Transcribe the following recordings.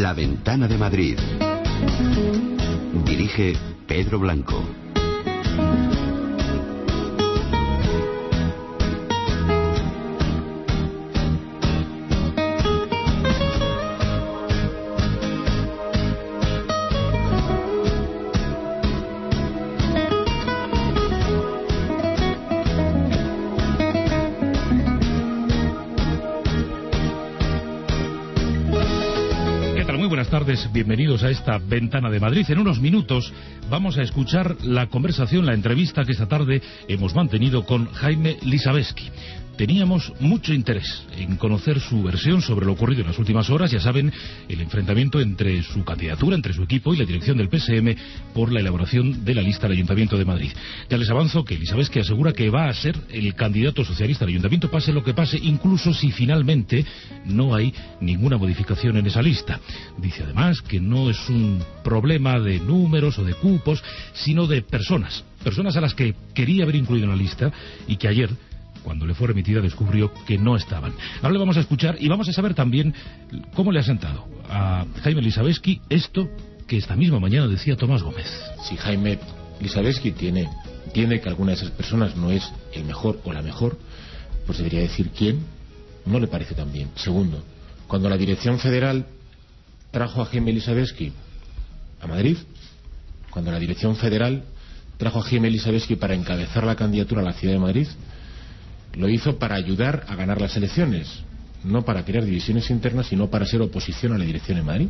La Ventana de Madrid. Dirige Pedro Blanco. Bienvenidos a esta Ventana de Madrid. En unos minutos vamos a escuchar la conversación, la entrevista que esta tarde hemos mantenido con Jaime Lisaveski. Teníamos mucho interés en conocer su versión sobre lo ocurrido en las últimas horas. Ya saben, el enfrentamiento entre su candidatura, entre su equipo y la dirección del PSM por la elaboración de la lista del Ayuntamiento de Madrid. Ya les avanzo que Lisaveski asegura que va a ser el candidato socialista al Ayuntamiento, pase lo que pase, incluso si finalmente no hay ninguna modificación en esa lista. Dice además que no es un problema de números o de cupos, sino de personas a las que quería haber incluido en la lista y que ayer, cuando le fue remitida, descubrió que no estaban. Ahora le vamos a escuchar y vamos a saber también cómo le ha sentado a Jaime Lisaveski esto que esta misma mañana decía Tomás Gómez. Si Jaime Lisaveski tiene que alguna de esas personas no es el mejor o la mejor, pues debería decir quién. No le parece tan bien. Segundo, cuando la dirección federal trajo a Jaime Lisaveski a Madrid, cuando la dirección federal trajo a Jaime Lisaveski para encabezar la candidatura a la ciudad de Madrid, lo hizo para ayudar a ganar las elecciones, no para crear divisiones internas, sino para ser oposición a la dirección en Madrid.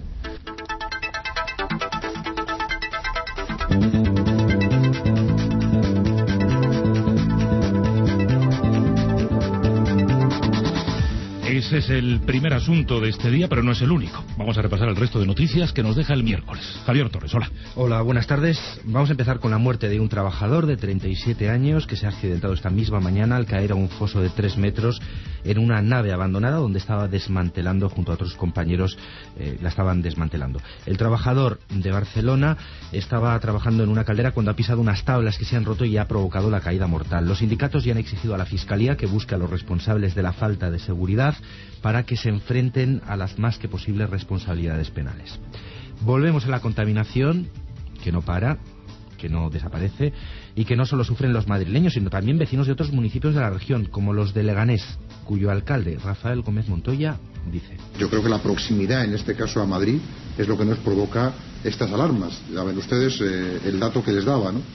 Ese es el primer asunto de este día, pero no es el único. Vamos a repasar el resto de noticias que nos deja el miércoles. Javier Torres, hola. Hola, buenas tardes. Vamos a empezar con la muerte de un trabajador de 37 años que se ha accidentado esta misma mañana al caer a un foso de 3 metros en una nave abandonada donde estaba desmantelando, junto a otros compañeros, la estaban desmantelando. El trabajador de Barcelona estaba trabajando en una caldera cuando ha pisado unas tablas que se han roto y ha provocado la caída mortal. Los sindicatos ya han exigido a la Fiscalía que busque a los responsables de la falta de seguridad para que se enfrenten a las más que posibles responsabilidades penales. Volvemos a la contaminación, que no para, que no desaparece y que no solo sufren los madrileños, sino también vecinos de otros municipios de la región, como los de Leganés, cuyo alcalde, Rafael Gómez Montoya, dice: yo creo que la proximidad, en este caso a Madrid, es lo que nos provoca estas alarmas. Ya ven ustedes el dato que les daba, ¿no?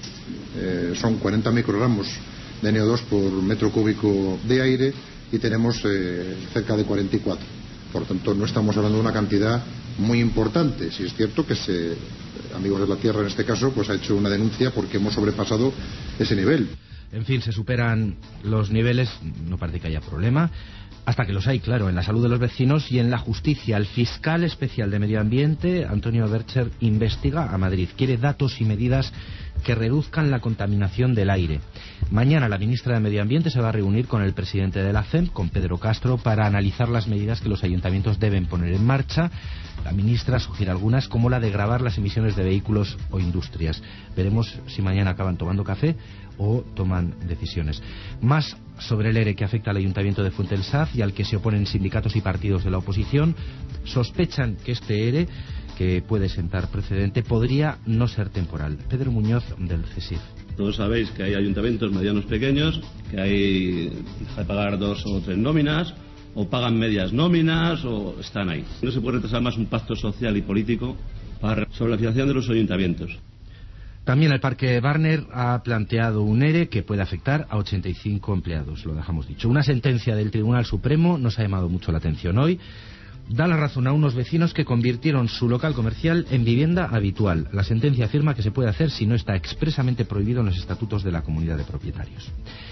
Son 40 microgramos de NO2 por metro cúbico de aire y tenemos cerca de 44. Por tanto, no estamos hablando de una cantidad muy importante. Si es cierto que Amigos de la Tierra, en este caso, pues ha hecho una denuncia porque hemos sobrepasado ese nivel. En fin, se superan los niveles, no parece que haya problema, hasta que los hay, claro, en la salud de los vecinos y en la justicia. El fiscal especial de Medio Ambiente, Antonio Bercher, investiga a Madrid. Quiere datos y medidas que reduzcan la contaminación del aire. Mañana la ministra de Medio Ambiente se va a reunir con el presidente de la CEM, con Pedro Castro, para analizar las medidas que los ayuntamientos deben poner en marcha. La ministra sugiere algunas, como la de gravar las emisiones de vehículos o industrias. Veremos si mañana acaban tomando café o toman decisiones. Más sobre el ERE que afecta al ayuntamiento de Fuente del Saz y al que se oponen sindicatos y partidos de la oposición. Sospechan que este ERE, que puede sentar precedente, podría no ser temporal. Pedro Muñoz, del CSIF. Todos sabéis que hay ayuntamientos medianos pequeños, que hay que pagar 2 o 3 nóminas, o pagan medias nóminas, o están ahí. No se puede retrasar más un pacto social y político sobre la financiación de los ayuntamientos. También el Parque Barner ha planteado un ERE que puede afectar a 85 empleados, lo dejamos dicho. Una sentencia del Tribunal Supremo nos ha llamado mucho la atención hoy. Da la razón a unos vecinos que convirtieron su local comercial en vivienda habitual. La sentencia afirma que se puede hacer si no está expresamente prohibido en los estatutos de la comunidad de propietarios.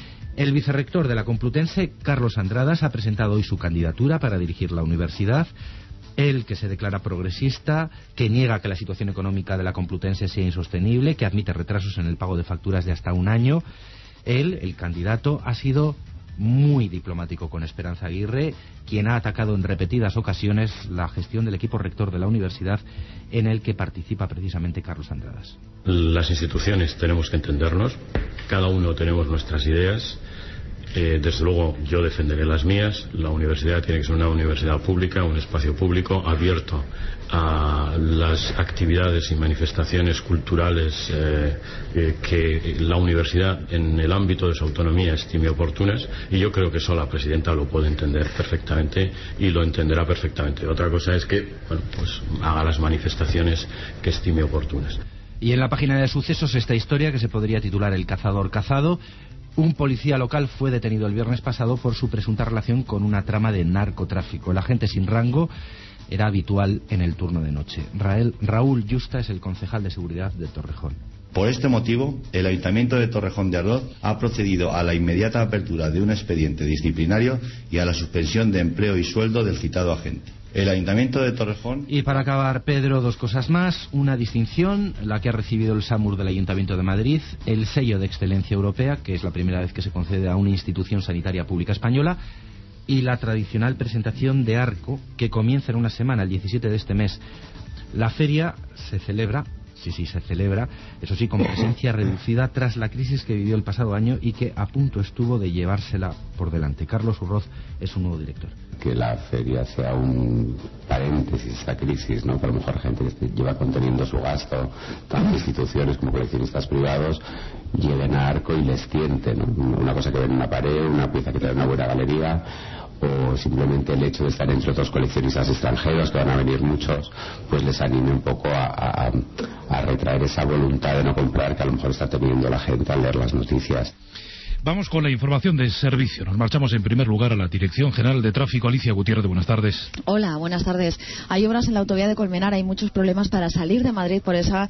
El vicerrector de la Complutense, Carlos Andradas, ha presentado hoy su candidatura para dirigir la universidad. Él, que se declara progresista, que niega que la situación económica de la Complutense sea insostenible, que admite retrasos en el pago de facturas de hasta un año. Él, el candidato, ha sido muy diplomático con Esperanza Aguirre, quien ha atacado en repetidas ocasiones la gestión del equipo rector de la universidad, en el que participa precisamente Carlos Andradas. Las instituciones tenemos que entendernos, cada uno tenemos nuestras ideas. Desde luego yo defenderé las mías. La universidad tiene que ser una universidad pública, un espacio público abierto a las actividades y manifestaciones culturales que la universidad en el ámbito de su autonomía estime oportunas, y yo creo que eso la presidenta lo puede entender perfectamente y lo entenderá perfectamente. Otra cosa es que pues haga las manifestaciones que estime oportunas. Y en la página de sucesos esta historia que se podría titular El cazador cazado. Un policía local fue detenido el viernes pasado por su presunta relación con una trama de narcotráfico. El agente sin rango era habitual en el turno de noche. Raúl Yusta es el concejal de seguridad de Torrejón. Por este motivo, el Ayuntamiento de Torrejón de Ardoz ha procedido a la inmediata apertura de un expediente disciplinario y a la suspensión de empleo y sueldo del citado agente. El Ayuntamiento de Torrejón... Y para acabar, Pedro, dos cosas más. Una distinción, la que ha recibido el SAMUR del Ayuntamiento de Madrid, el sello de excelencia europea, que es la primera vez que se concede a una institución sanitaria pública española, y la tradicional presentación de Arco, que comienza en una semana, el 17 de este mes. La feria se celebra, se celebra, eso sí, con presencia reducida tras la crisis que vivió el pasado año y que a punto estuvo de llevársela por delante. Carlos Urroz es su nuevo director. Que la feria sea un paréntesis a esta crisis, ¿no? Que a lo mejor gente que lleva conteniendo su gasto, tanto instituciones como coleccionistas privados, lleguen a Arco y les tiente, ¿no? Una cosa que ven en una pared, una pieza que trae una buena galería, o simplemente el hecho de estar entre otros coleccionistas extranjeros, que van a venir muchos, pues les anime un poco a retraer esa voluntad de no comprar que a lo mejor está teniendo la gente al leer las noticias. Vamos con la información de servicio. Nos marchamos en primer lugar a la Dirección General de Tráfico. Alicia Gutiérrez, buenas tardes. Hola, buenas tardes. Hay obras en la autovía de Colmenar, hay muchos problemas para salir de Madrid por esa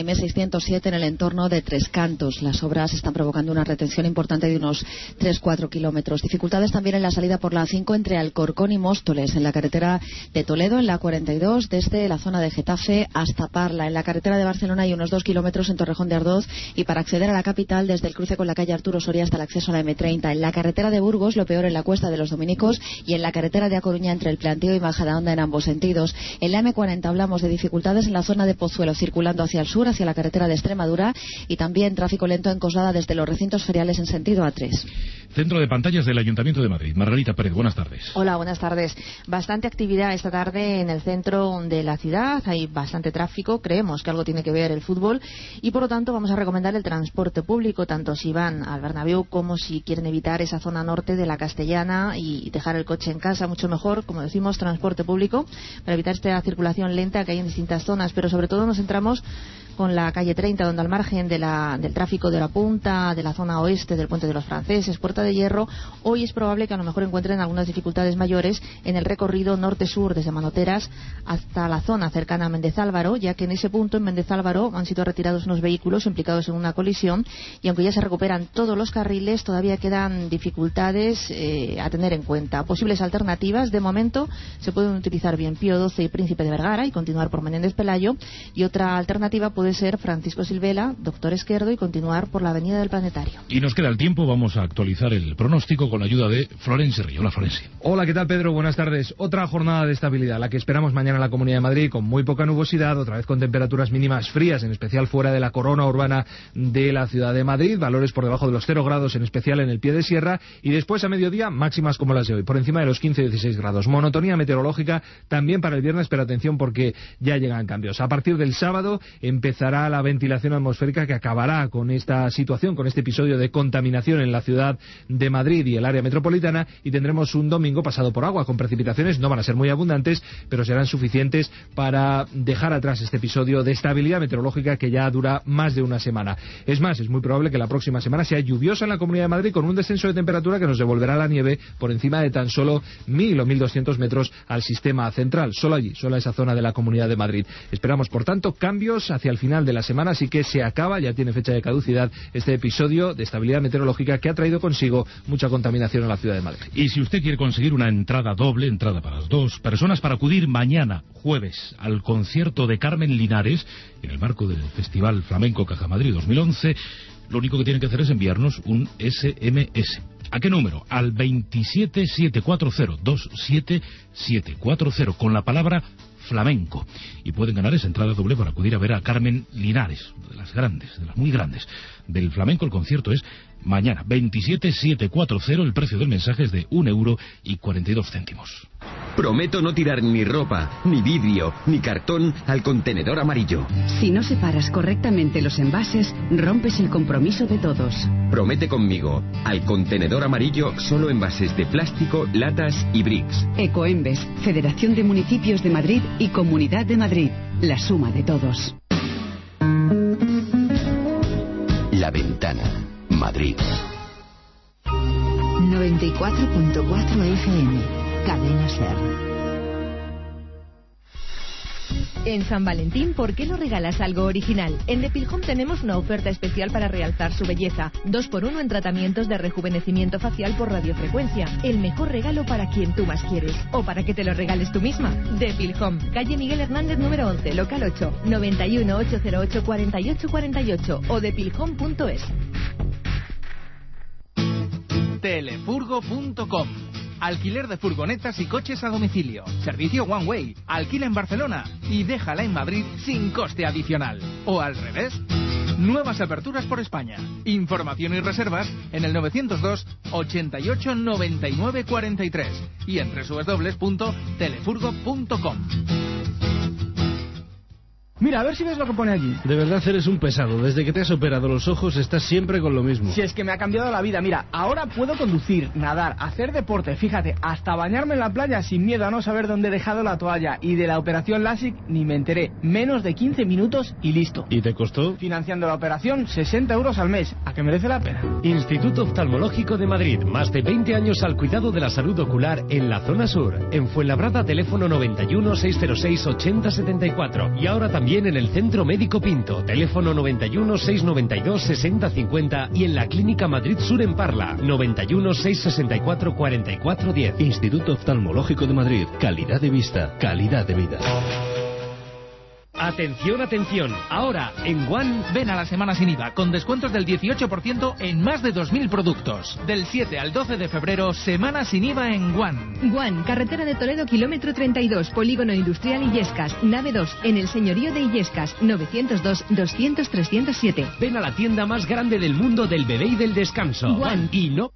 M607 en el entorno de Tres Cantos. Las obras están provocando una retención importante de unos 3-4 kilómetros. Dificultades también en la salida por la A5 entre Alcorcón y Móstoles, en la carretera de Toledo, en la 42, desde la zona de Getafe hasta Parla. En la carretera de Barcelona hay unos 2 kilómetros en Torrejón de Ardoz, y para acceder a la capital desde el cruce con la calle Arturo Soria hasta el acceso a la M30. En la carretera de Burgos, lo peor en la Cuesta de los Dominicos, y en la carretera de A Coruña entre el Planteo y Majadahonda en ambos sentidos. En la M40 hablamos de dificultades en la zona de Pozuelo, circulando hacia el sur, hacia la carretera de Extremadura, y también tráfico lento en Coslada desde los recintos feriales en sentido A3. Centro de pantallas del Ayuntamiento de Madrid. Margarita Pérez, buenas tardes. Hola, buenas tardes. Bastante actividad esta tarde en el centro de la ciudad. Hay bastante tráfico. Creemos que algo tiene que ver el fútbol, y por lo tanto vamos a recomendar el transporte público, tanto si van al Bernabéu como si quieren evitar esa zona norte de la Castellana y dejar el coche en casa. Mucho mejor, como decimos, transporte público para evitar esta circulación lenta que hay en distintas zonas, pero sobre todo nos centramos con la calle 30, donde al margen del tráfico de la Punta, de la zona oeste del Puente de los Franceses, Puerta de Hierro, hoy es probable que a lo mejor encuentren algunas dificultades mayores en el recorrido norte-sur desde Manoteras hasta la zona cercana a Méndez Álvaro, ya que en ese punto, en Méndez Álvaro, han sido retirados unos vehículos implicados en una colisión, y aunque ya se recuperan todos los carriles, todavía quedan dificultades a tener en cuenta. Posibles alternativas, de momento, se pueden utilizar bien Pío XII y Príncipe de Vergara y continuar por Menéndez Pelayo, y otra alternativa puede ser Francisco Silvela, Doctor Esquerdo, y continuar por la Avenida del Planetario. Y nos queda el tiempo, vamos a actualizar el pronóstico con la ayuda de Florencio Río. Hola, Florencio. Hola, ¿qué tal, Pedro? Buenas tardes. Otra jornada de estabilidad, la que esperamos mañana en la Comunidad de Madrid, con muy poca nubosidad, otra vez con temperaturas mínimas frías, en especial fuera de la corona urbana de la ciudad de Madrid, valores por debajo de los 0 grados, en especial en el pie de sierra, y después a mediodía máximas como las de hoy, por encima de los 15-16 grados. Monotonía meteorológica también para el viernes, pero atención porque ya llegan cambios. A partir del sábado empezará la ventilación atmosférica que acabará con esta situación, con este episodio de contaminación en la ciudad de Madrid y el área metropolitana, y tendremos un domingo pasado por agua, con precipitaciones. No van a ser muy abundantes, pero serán suficientes para dejar atrás este episodio de estabilidad meteorológica que ya dura más de una semana. Es más, es muy probable que la próxima semana sea lluviosa en la Comunidad de Madrid, con un descenso de temperatura que nos devolverá la nieve por encima de tan solo 1.000 o 1.200 metros al sistema central. Solo allí, solo esa zona de la Comunidad de Madrid. Esperamos, por tanto, cambios hacia el final de la semana, así que se acaba, ya tiene fecha de caducidad, este episodio de estabilidad meteorológica que ha traído consigo mucha contaminación en la ciudad de Madrid. Y si usted quiere conseguir una entrada doble, entrada para las dos personas, para acudir mañana, jueves, al concierto de Carmen Linares, en el marco del Festival Flamenco Caja Madrid 2011, lo único que tiene que hacer es enviarnos un SMS. ¿A qué número? Al 27740, 27740, con la palabra flamenco. Y pueden ganar esa entrada doble para acudir a ver a Carmen Linares, de las grandes, de las muy grandes del flamenco. El concierto es mañana, 27740. El precio del mensaje es de 1,42 €. Prometo no tirar ni ropa, ni vidrio, ni cartón al contenedor amarillo. Si no separas correctamente los envases, rompes el compromiso de todos. Promete conmigo, al contenedor amarillo solo envases de plástico, latas y bricks. Ecoembes, Federación de Municipios de Madrid y Comunidad de Madrid. La suma de todos. La Ventana, Madrid. 94.4 FM. Cadena SER. En San Valentín, ¿por qué no regalas algo original? En Depilhome tenemos una oferta especial para realzar su belleza. 2x1 en tratamientos de rejuvenecimiento facial por radiofrecuencia. El mejor regalo para quien tú más quieres. O para que te lo regales tú misma. Depilhome, calle Miguel Hernández número 11, local 8, 91 808 4848 o depilhome.es. Telefurgo.com. Alquiler de furgonetas y coches a domicilio. Servicio One Way. Alquila en Barcelona y déjala en Madrid sin coste adicional. O al revés. Nuevas aperturas por España. Información y reservas en el 902 88 99 43 y en www.telefurgo.com. Mira, a ver si ves lo que pone allí. De verdad eres un pesado. Desde que te has operado los ojos estás siempre con lo mismo. Si es que me ha cambiado la vida. Mira, ahora puedo conducir, nadar, hacer deporte. Fíjate, hasta bañarme en la playa sin miedo a no saber dónde he dejado la toalla. Y de la operación LASIK ni me enteré. Menos de 15 minutos y listo. ¿Y te costó? Financiando la operación, 60 € al mes. ¿A que merece la pena? Instituto Oftalmológico de Madrid. Más de 20 años al cuidado de la salud ocular en la zona sur. En Fuenlabrada, teléfono 91 606 8074. Y ahora también en el Centro Médico Pinto, teléfono 91 692 6050 y en la Clínica Madrid Sur en Parla, 91 664 4410. Instituto Oftalmológico de Madrid. Calidad de vista, calidad de vida. Atención, atención. Ahora, en One, ven a la semana sin IVA, con descuentos del 18% en más de 2.000 productos. Del 7 al 12 de febrero, semana sin IVA en One. One, carretera de Toledo, kilómetro 32, polígono industrial Illescas, nave 2, en el señorío de Illescas, 902 200 307. Ven a la tienda más grande del mundo del bebé y del descanso. One. Y no...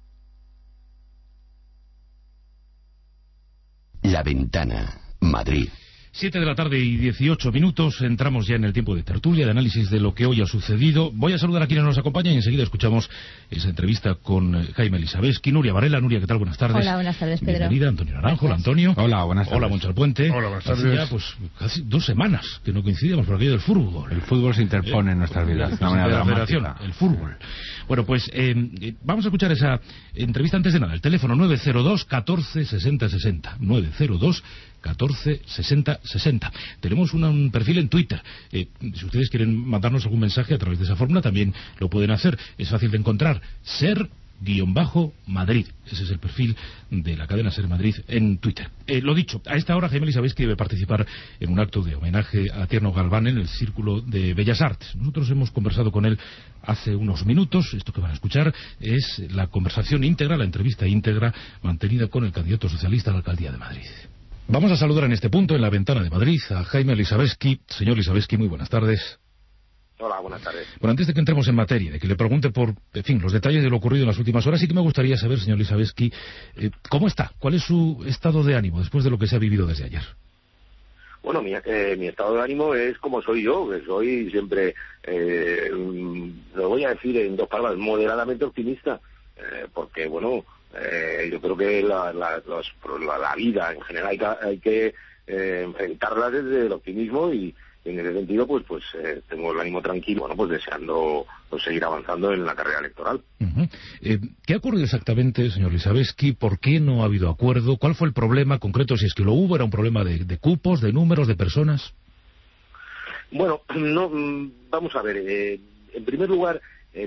La Ventana, Madrid. 7 de la tarde y 18 minutos, entramos ya en el tiempo de tertulia, de análisis de lo que hoy ha sucedido. Voy a saludar a quienes nos acompañan y enseguida escuchamos esa entrevista con Jaime Lisaveski. Nuria Varela. Nuria, ¿qué tal? Buenas tardes. Hola, buenas tardes, Pedro. Bienvenida, Antonio Naranjo. Hola, Antonio. Hola, buenas tardes. Hola, Monchal Puente. Hola, buenas tardes. Hace ya, pues, casi 2 semanas que no coincidíamos por aquello del fútbol. El fútbol se interpone en nuestras vidas, de una manera dramática. El fútbol. Bueno, pues vamos a escuchar esa entrevista antes de nada. El teléfono 902 14 60 60. 902 14 60 60. Tenemos un perfil en Twitter. Si ustedes quieren mandarnos algún mensaje a través de esa fórmula, también lo pueden hacer. Es fácil de encontrar. Ser_Madrid. Ese es el perfil de la cadena Ser Madrid en Twitter. Lo dicho, a esta hora Jaime Lisaveski debe participar en un acto de homenaje a Tierno Galván en el Círculo de Bellas Artes. Nosotros hemos conversado con él hace unos minutos. Esto que van a escuchar es la conversación íntegra, la entrevista íntegra mantenida con el candidato socialista a la alcaldía de Madrid. Vamos a saludar en este punto, en la Ventana de Madrid, a Jaime Lisaveski. Señor Lisaveski, muy buenas tardes. Hola, buenas tardes. Bueno, antes de que entremos en materia, de que le pregunte por, en fin, los detalles de lo ocurrido en las últimas horas, sí que me gustaría saber, señor Lisaveski, ¿cómo está? ¿Cuál es su estado de ánimo después de lo que se ha vivido desde ayer? Bueno, mi estado de ánimo es como soy yo, que soy siempre, lo voy a decir en 2 palabras, moderadamente optimista, porque, bueno, yo creo que la vida en general hay que enfrentarla desde el optimismo y en ese sentido pues tengo el ánimo tranquilo, bueno, pues deseando seguir avanzando en la carrera electoral. ¿Qué ha ocurrido exactamente, señor Lisaveski? ¿Por qué no ha habido acuerdo? ¿Cuál fue el problema concreto? Si es que lo hubo, ¿era un problema de cupos, de números, de personas? Bueno, no, vamos a ver, en primer lugar,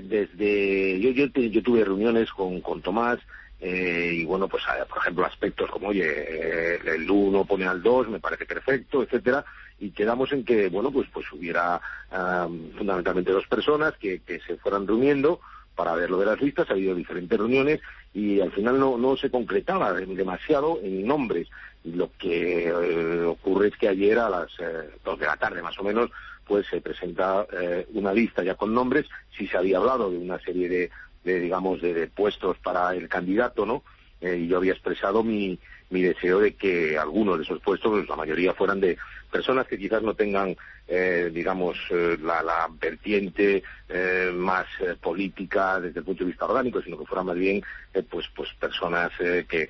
yo tuve reuniones con Tomás, y bueno, pues por ejemplo aspectos como, oye, el 1 pone al 2, me parece perfecto, etcétera, y quedamos en que, bueno, pues hubiera fundamentalmente 2 personas que se fueran reuniendo para ver lo de las listas. Ha habido diferentes reuniones y al final no se concretaba demasiado en nombres. Y lo que ocurre es que ayer a las 2 de la tarde más o menos pues se presenta una lista ya con nombres. Sí se había hablado de una serie de puestos para el candidato, ¿no? Y yo había expresado mi deseo de que algunos de esos puestos, pues la mayoría fueran de personas que quizás no tengan, la vertiente más política desde el punto de vista orgánico, sino que fueran más bien, pues personas que,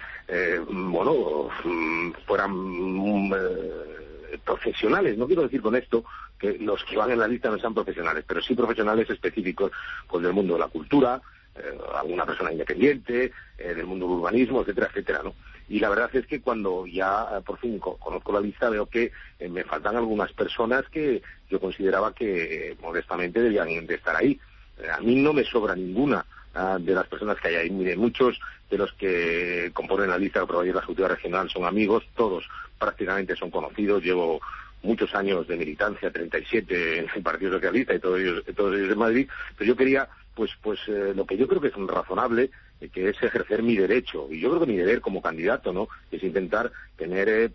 fueran profesionales. No quiero decir con esto que los que van en la lista no sean profesionales, pero sí profesionales específicos, pues del mundo de la cultura, alguna persona independiente, del mundo del urbanismo, etcétera, etcétera, ¿no? Y la verdad es que cuando ya por fin conozco la lista veo que me faltan algunas personas que yo consideraba que modestamente debían de estar ahí. A mí no me sobra ninguna de las personas que hay ahí. Mire, muchos de los que componen la lista de probabilidad de la Ejecutiva Regional son amigos, todos prácticamente son conocidos. Llevo muchos años de militancia, 37 en el Partido Socialista y todos ellos en Madrid, pero yo quería pues lo que yo creo que es razonable, que es ejercer mi derecho, y yo creo que mi deber como candidato, ¿no?, es intentar tener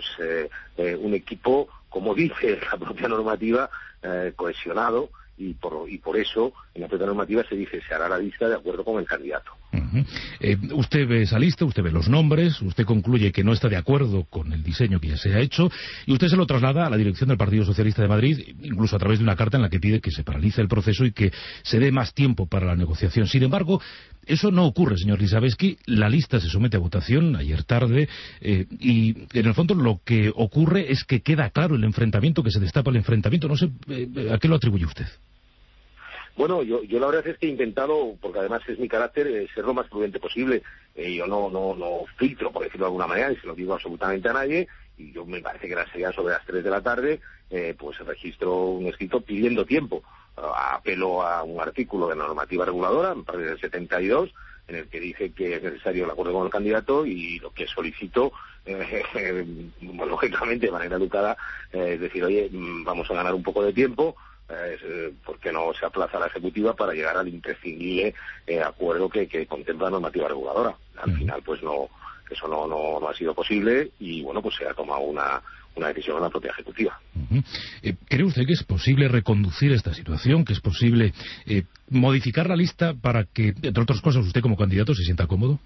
un equipo, como dice la propia normativa, cohesionado, y por eso en la propia normativa se dice se hará la lista de acuerdo con el candidato. Usted ve esa lista, usted ve los nombres, usted concluye que no está de acuerdo con el diseño que ya se ha hecho y usted se lo traslada a la dirección del Partido Socialista de Madrid, incluso a través de una carta en la que pide que se paralice el proceso y que se dé más tiempo para la negociación. Sin embargo, eso no ocurre, señor Lisaveski. La lista se somete a votación ayer tarde y en el fondo lo que ocurre es que queda claro el enfrentamiento, que se destapa el enfrentamiento. No sé a qué lo atribuye usted. Bueno, yo la verdad es que he intentado, porque además es mi carácter, ser lo más prudente posible. Yo no filtro, por decirlo de alguna manera, y se lo digo absolutamente a nadie, y yo me parece que sería sobre las 3 de la tarde, pues registro un escrito pidiendo tiempo. Apelo a un artículo de la normativa reguladora, me parece del 72, en el que dice que es necesario el acuerdo con el candidato, y lo que solicito, lógicamente de manera educada, es decir, oye, vamos a ganar un poco de tiempo, ¿por qué no se aplaza la ejecutiva para llegar al imprescindible acuerdo que contempla la normativa reguladora? Al final, pues eso no ha sido posible, y bueno, pues se ha tomado una decisión en la propia ejecutiva. ¿Cree usted que es posible reconducir esta situación, que es posible modificar la lista para que, entre otras cosas, usted como candidato se sienta cómodo?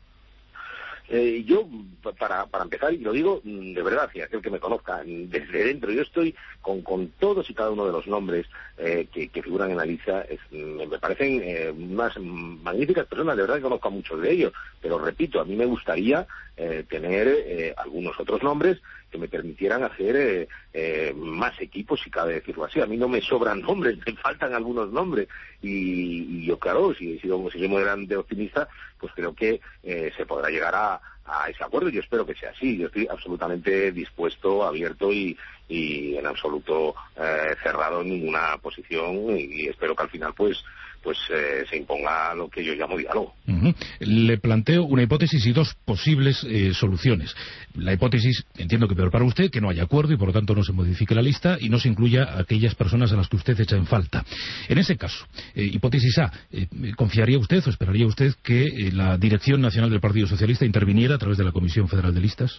Yo, para empezar, y lo digo de verdad, y aquel que me conozca, desde dentro, yo estoy con todos y cada uno de los nombres que figuran en la lista. Me parecen unas magníficas personas, de verdad que conozco a muchos de ellos, pero repito, a mí me gustaría tener algunos otros nombres que me permitieran hacer más equipos, si cabe decirlo así. A mí no me sobran nombres, me faltan algunos nombres, y yo, claro, si soy moderadamente optimista, pues creo que se podrá llegar a ese acuerdo. Yo espero que sea así. Yo estoy absolutamente dispuesto, abierto y en absoluto cerrado en ninguna posición, y espero que al final pues se imponga lo que yo llamo diálogo. Le planteo una hipótesis y dos posibles soluciones. La hipótesis, entiendo que peor para usted, que no haya acuerdo y por lo tanto no se modifique la lista y no se incluya a aquellas personas a las que usted echa en falta. En ese caso, hipótesis A, ¿confiaría usted o esperaría usted que la Dirección Nacional del Partido Socialista interviniera a través de la Comisión Federal de Listas?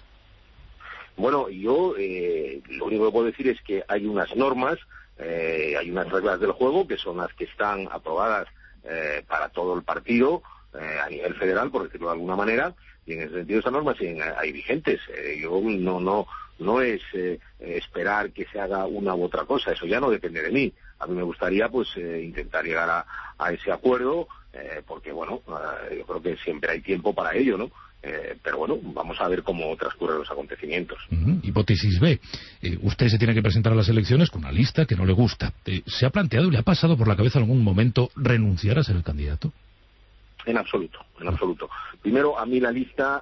Bueno, yo lo único que puedo decir es que hay unas normas, hay unas reglas del juego que son las que están aprobadas para todo el partido a nivel federal, por decirlo de alguna manera, y en ese sentido esas normas siguen ahí vigentes. Yo no es esperar que se haga una u otra cosa, eso ya no depende de mí. A mí me gustaría pues intentar llegar a ese acuerdo, porque bueno, yo creo que siempre hay tiempo para ello, ¿no? Pero bueno, vamos a ver cómo transcurren los acontecimientos. Hipótesis B. Usted se tiene que presentar a las elecciones con una lista que no le gusta. ¿Se ha planteado y le ha pasado por la cabeza en algún momento renunciar a ser el candidato? En absoluto, en absoluto. Primero, a mí la lista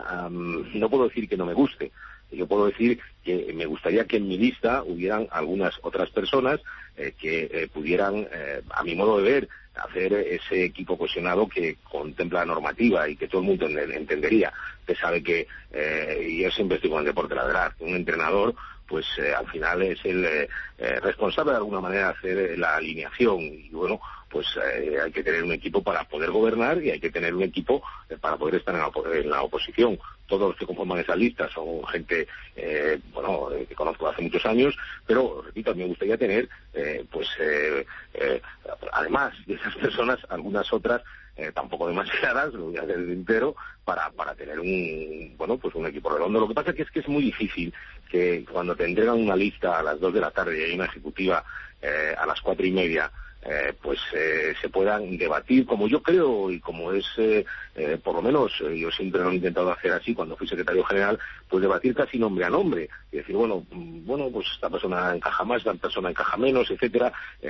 no puedo decir que no me guste. Yo puedo decir que me gustaría que en mi lista hubieran algunas otras personas que pudieran, a mi modo de ver, hacer ese equipo cohesionado que contempla la normativa y que todo el mundo entendería. Usted sabe que, y yo siempre estoy con el deporte, la verdad, que un entrenador pues al final es el responsable de alguna manera de hacer la alineación. Y bueno, pues hay que tener un equipo para poder gobernar y hay que tener un equipo para poder estar en la oposición. Todos los que conforman esa lista son gente, que conozco hace muchos años, pero, repito, a mí me gustaría tener, además de esas personas, algunas otras, tampoco demasiadas, lo voy a hacer entero, para tener un equipo redondo. Lo que pasa es que es muy difícil que cuando te entregan una lista a las 2 de la tarde y hay una ejecutiva a las 4:30, se puedan debatir, como yo creo y como es, por lo menos yo siempre lo he intentado hacer así cuando fui secretario general, pues debatir casi nombre a nombre y decir, pues esta persona encaja más, esta persona encaja menos, etcétera,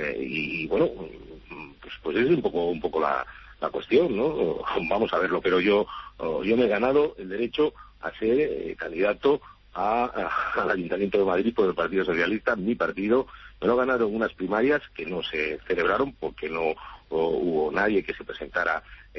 pues es un poco la cuestión, ¿no? Vamos a verlo, pero yo me he ganado el derecho a ser candidato al Ayuntamiento de Madrid por el Partido Socialista. Mi partido me lo ha ganado en unas primarias que no se celebraron porque no hubo nadie que se presentara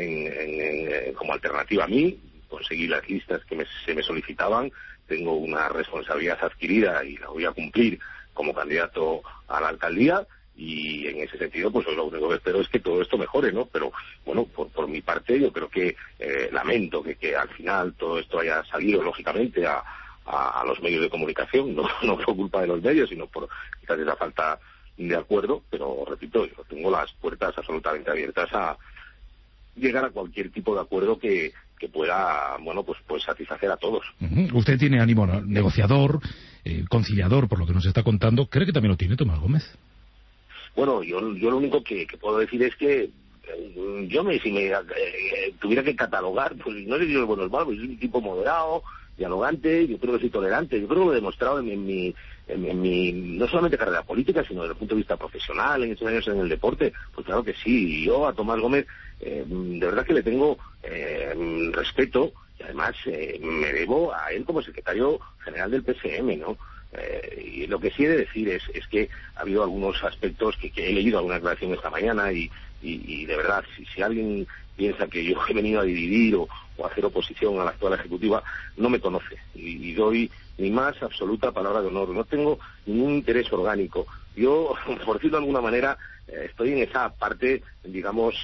como alternativa a mí. Conseguí las listas que se me solicitaban, tengo una responsabilidad adquirida y la voy a cumplir como candidato a la alcaldía. Y en ese sentido, pues lo único que espero es que todo esto mejore, ¿no? Pero, bueno, por mi parte, yo creo que lamento que al final todo esto haya salido, lógicamente, a los medios de comunicación. No por culpa de los medios, sino por quizás esa falta de acuerdo. Pero, repito, yo tengo las puertas absolutamente abiertas a llegar a cualquier tipo de acuerdo que pueda, pues satisfacer a todos. Usted tiene ánimo negociador, conciliador, por lo que nos está contando. ¿Cree que también lo tiene Tomás Gómez? Bueno, yo lo único que puedo decir es que si me tuviera que catalogar, pues no sé si soy bueno o malo, pues soy un tipo moderado, dialogante, yo creo que soy tolerante, yo creo que lo he demostrado en mi no solamente carrera política, sino desde el punto de vista profesional, en estos años en el deporte. Pues claro que sí, yo a Tomás Gómez de verdad que le tengo respeto y además me debo a él como secretario general del PSM, ¿no? Y lo que sí he de decir es que ha habido algunos aspectos que he leído alguna declaración esta mañana y de verdad, si alguien piensa que yo he venido a dividir o a hacer oposición a la actual ejecutiva, no me conoce y doy mi más absoluta palabra de honor. No tengo ningún interés orgánico. Yo, por decirlo de alguna manera, estoy en esa parte, digamos,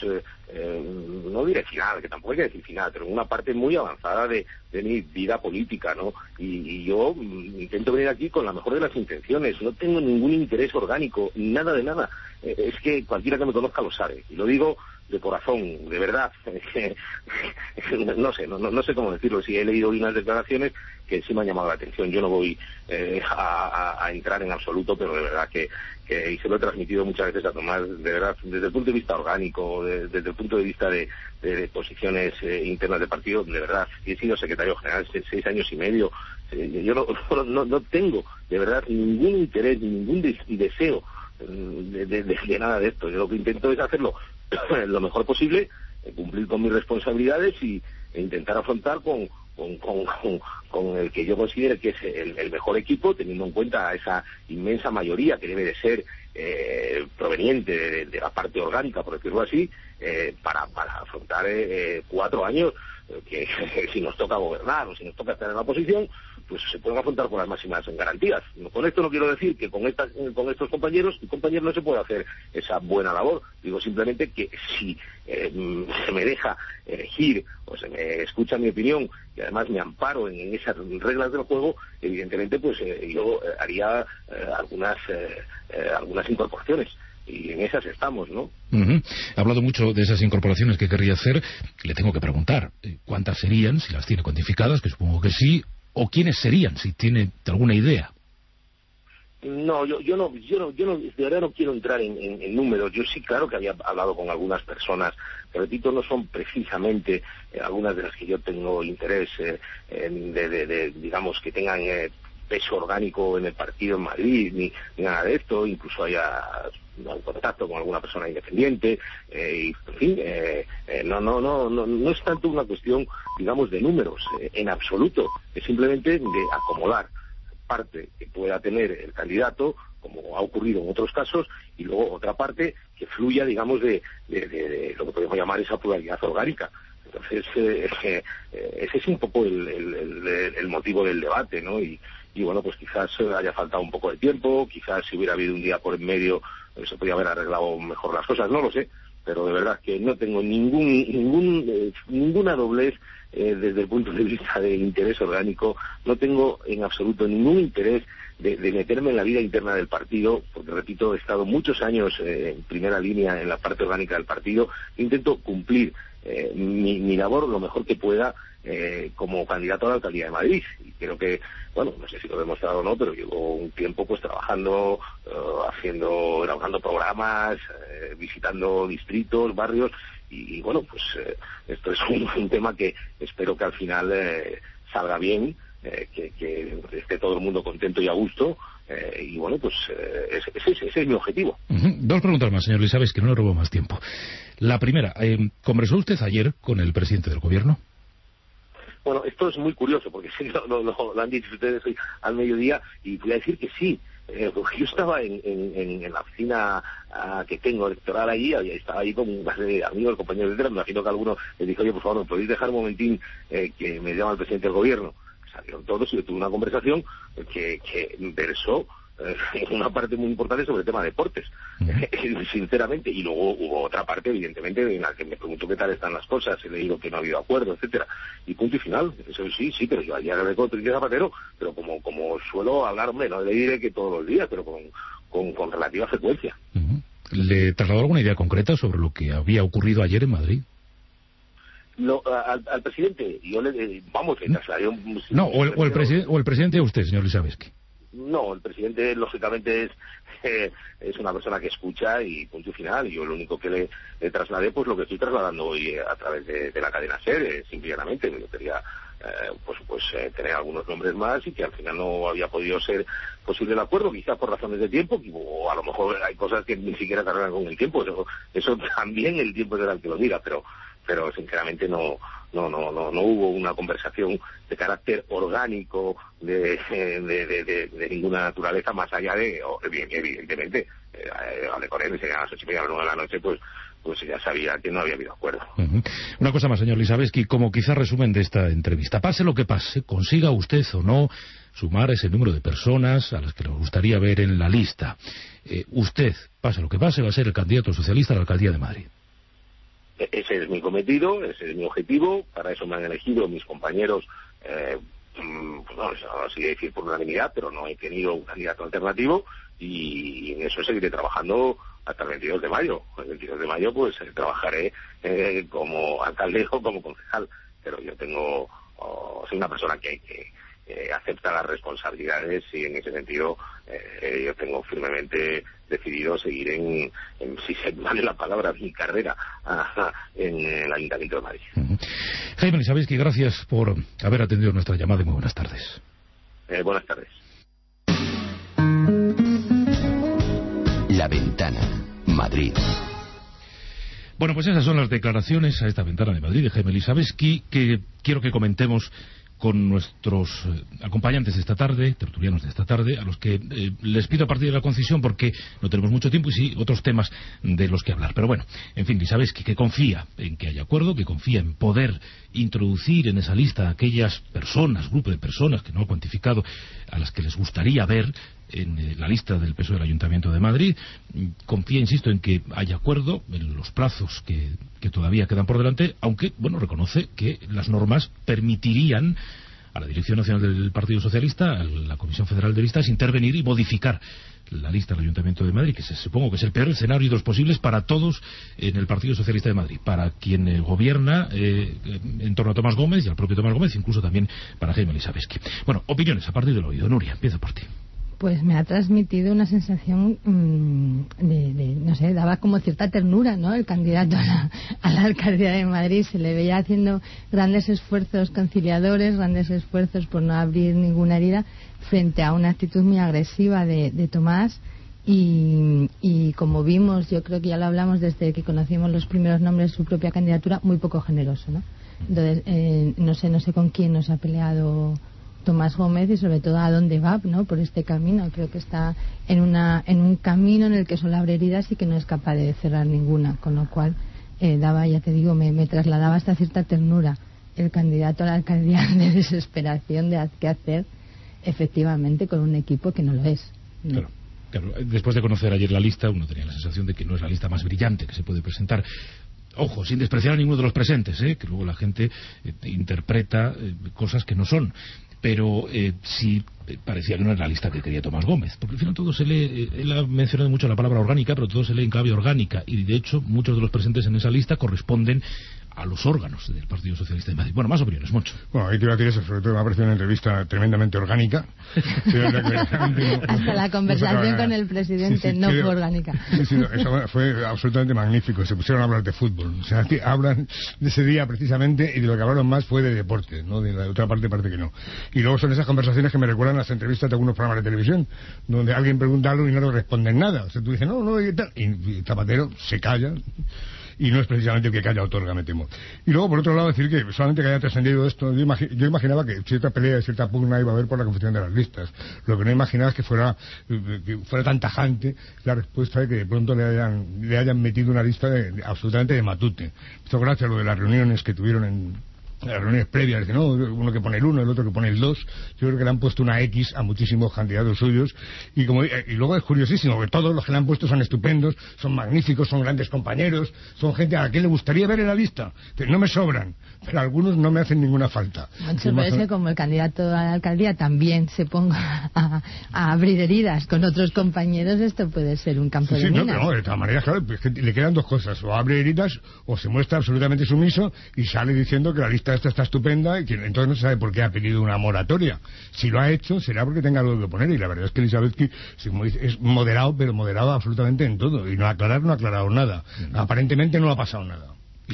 no diré final, que tampoco hay que decir final, pero en una parte muy avanzada de mi vida política, ¿no? Y yo intento venir aquí con la mejor de las intenciones. No tengo ningún interés orgánico, nada de nada. Es que cualquiera que me conozca lo sabe. Y lo digo de corazón, de verdad. No sé cómo decirlo. Si he leído unas declaraciones que sí me han llamado la atención. Yo no voy a entrar en absoluto, pero de verdad que y se lo he transmitido muchas veces a Tomás, de verdad, desde el punto de vista orgánico, desde el punto de vista de posiciones internas de partido, de verdad, he sido secretario general 6 años y medio. Yo no tengo, de verdad, ningún interés, ningún deseo de nada de esto. Yo lo que intento es hacerlo lo mejor posible, cumplir con mis responsabilidades e intentar afrontar con el que yo considere que es el mejor equipo, teniendo en cuenta esa inmensa mayoría que debe de ser proveniente de la parte orgánica, por decirlo así, para afrontar 4 años que si nos toca gobernar o si nos toca estar en la oposición, pues se pueden afrontar con las máximas garantías. Con esto no quiero decir que con estos compañeros y compañeras no se puede hacer esa buena labor. Digo simplemente que si se me deja elegir o se me escucha mi opinión y además me amparo en esas reglas del juego, evidentemente pues yo haría algunas incorporaciones. Y en esas estamos, ¿no? Ha hablado mucho de esas incorporaciones que querría hacer. Le tengo que preguntar, ¿cuántas serían? Si las tiene cuantificadas, que supongo que sí. ¿O quiénes serían, si tiene alguna idea? No, yo no, de verdad no quiero entrar en números. Yo sí, claro que había hablado con algunas personas, que repito, no son precisamente algunas de las que yo tengo interés digamos, que tengan peso orgánico en el partido en Madrid, ni nada de esto. Incluso haya contacto con alguna persona independiente, y en fin, no es tanto una cuestión, digamos, de números, en absoluto, es simplemente de acomodar parte que pueda tener el candidato, como ha ocurrido en otros casos, y luego otra parte que fluya, digamos, de lo que podemos llamar esa pluralidad orgánica. Entonces, ese es un poco el motivo del debate, ¿no? Y bueno, pues quizás haya faltado un poco de tiempo, quizás si hubiera habido un día por en medio se podría haber arreglado mejor las cosas, no lo sé, pero de verdad que no tengo ninguna doblez desde el punto de vista de interés orgánico, no tengo en absoluto ningún interés de meterme en la vida interna del partido, porque repito, he estado muchos años en primera línea en la parte orgánica del partido, intento cumplir mi labor lo mejor que pueda como candidato a la alcaldía de Madrid, y creo que, bueno, no sé si lo he demostrado o no, pero llevo un tiempo pues trabajando, elaborando programas, visitando distritos, barrios, y bueno, pues esto es un tema que espero que al final salga bien, que esté todo el mundo contento y a gusto, y bueno, pues ese es mi objetivo. Dos preguntas más, señor Lisabesky, que no le robo más tiempo. La primera, ¿conversó usted ayer con el presidente del gobierno? Bueno, esto es muy curioso, porque sí, lo han dicho ustedes hoy al mediodía, y voy a decir que sí, porque yo estaba en la oficina que tengo electoral allí, estaba allí con un base de amigos, compañeros, etcétera. Me imagino que alguno les dijo, oye, por favor, ¿me podéis dejar un momentín que me llama el presidente del gobierno? Salieron todos y yo tuve una conversación que versó en una parte muy importante sobre el tema de deportes, sinceramente, y luego hubo otra parte, evidentemente, en la que me preguntó qué tal están las cosas, he leído que no ha habido acuerdo, etcétera, y punto y final. Eso sí, pero yo ayer hablé con Trinidad Zapatero, pero como suelo hablarme, no le diré que todos los días, pero con relativa frecuencia. ¿Le trasladó alguna idea concreta sobre lo que había ocurrido ayer en Madrid? Al presidente, yo le trasladé un... No, o el presidente a usted, señor Lisabesky. No, el presidente lógicamente es una persona que escucha y punto y final, y yo lo único que le trasladé, pues lo que estoy trasladando hoy a través de la cadena SER, simplemente me gustaría tener algunos nombres más, y que al final no había podido ser posible el acuerdo, quizás por razones de tiempo, o a lo mejor hay cosas que ni siquiera cargan con el tiempo, eso también el tiempo será el que lo diga, pero sinceramente no hubo una conversación de carácter orgánico de ninguna naturaleza, más allá de, evidentemente, hablé con él, a las 8:30 a las 9 de la noche, pues ya sabía que no había habido acuerdo. Una cosa más, señor Lisabesky, como quizá resumen de esta entrevista. Pase lo que pase, consiga usted o no sumar ese número de personas a las que nos gustaría ver en la lista. Usted, pase lo que pase, va a ser el candidato socialista a la alcaldía de Madrid. Ese es mi cometido, ese es mi objetivo, para eso me han elegido mis compañeros, no sé decir por unanimidad, pero no he tenido un candidato alternativo, y en eso seguiré trabajando hasta el 22 de mayo. El 22 de mayo pues trabajaré como alcalde o como concejal, pero yo soy una persona que acepta las responsabilidades, y en ese sentido yo tengo firmemente decidido seguir si se vale la palabra, mi carrera en el Ayuntamiento de Madrid. Jaime Lisabesky, gracias por haber atendido nuestra llamada y muy buenas tardes. Buenas tardes. La Ventana, Madrid. Bueno, pues esas son las declaraciones a esta Ventana de Madrid de Jaime Lisabesky, que quiero que comentemos con nuestros acompañantes de esta tarde, tertulianos de esta tarde, a los que les pido a partir de la concisión, porque no tenemos mucho tiempo y sí otros temas de los que hablar. Pero bueno, en fin, Lisabesky, que confía en que haya acuerdo, que confía en poder introducir en esa lista a aquellas personas, grupo de personas que no ha cuantificado, a las que les gustaría ver en la lista del PSOE del Ayuntamiento de Madrid. Confía, insisto, en que haya acuerdo en los plazos que todavía quedan por delante, aunque, bueno, reconoce que las normas permitirían a la Dirección Nacional del Partido Socialista, a la Comisión Federal de Listas, intervenir y modificar la lista del Ayuntamiento de Madrid, que supongo que es el peor escenario de los posibles para todos en el Partido Socialista de Madrid, para quien gobierna en torno a Tomás Gómez y al propio Tomás Gómez, incluso también para Jaime Lisabesky. Bueno, opiniones a partir del oído. Nuria, empieza por ti. Pues me ha transmitido una sensación no sé, daba como cierta ternura, ¿no? El candidato a la alcaldía de Madrid se le veía haciendo grandes esfuerzos conciliadores, grandes esfuerzos por no abrir ninguna herida frente a una actitud muy agresiva de Tomás, y como vimos, yo creo que ya lo hablamos desde que conocimos los primeros nombres de su propia candidatura, muy poco generoso, ¿no? Entonces, no sé con quién nos ha peleado Tomás Gómez, y sobre todo a dónde va, ¿no? Por este camino. Creo que está en un camino en el que solo abre heridas y que no es capaz de cerrar ninguna, con lo cual daba, ya te digo, me trasladaba hasta cierta ternura el candidato a la alcaldía de desesperación de qué hacer efectivamente con un equipo que no lo es. Claro. Después de conocer ayer la lista, uno tenía la sensación de que no es la lista más brillante que se puede presentar. Ojo, sin despreciar a ninguno de los presentes, que luego la gente interpreta cosas que no son. Pero sí parecía que no era la lista que quería Tomás Gómez, porque al final todo se lee, él ha mencionado mucho la palabra orgánica, pero todo se lee en clave orgánica, y de hecho muchos de los presentes en esa lista corresponden a los órganos del Partido Socialista de Madrid. Bueno, más opiniones, Moncho. Bueno, ahí te iba a decir eso, sobre todo me ha parecido una entrevista tremendamente orgánica. Hasta la conversación con el presidente no fue orgánica. Sí, eso fue absolutamente magnífico. Se pusieron a hablar de fútbol. O sea, hablan de ese día precisamente, y de lo que hablaron más fue de deporte, ¿no? De la otra parte parece que no. Y luego son esas conversaciones que me recuerdan las entrevistas de algunos programas de televisión, donde alguien pregunta algo y no le responden nada. O sea, tú dices, no, y tal. Y Zapatero se calla. Y no es precisamente el que calla otorga, me temo. Y luego, por otro lado, decir que solamente que haya trascendido esto, yo imaginaba que cierta pelea y cierta pugna iba a haber por la confección de las listas. Lo que no imaginaba es que fuera tan tajante la respuesta de que de pronto le hayan metido una lista absolutamente de matute. Esto gracias a lo de las reuniones que tuvieron en las reuniones previas, que no, uno que pone el 1, el otro que pone el 2, yo creo que le han puesto una X a muchísimos candidatos suyos, y luego es curiosísimo que todos los que le han puesto son estupendos, son magníficos, son grandes compañeros, son gente a la que le gustaría ver en la lista, que no me sobran, pero algunos no me hacen ninguna falta. Mucho parece como el candidato a la alcaldía también se ponga a abrir heridas con otros compañeros, esto puede ser un campo de minas. No, de todas maneras, claro, es que le quedan dos cosas, o abre heridas o se muestra absolutamente sumiso y sale diciendo que la lista esta está estupenda y que entonces no se sabe por qué ha pedido una moratoria. Si lo ha hecho será porque tenga algo que poner, y la verdad es que Elisabetsky, como dice, es moderado, pero moderado absolutamente en todo, y no ha aclarado nada. Aparentemente no ha pasado nada.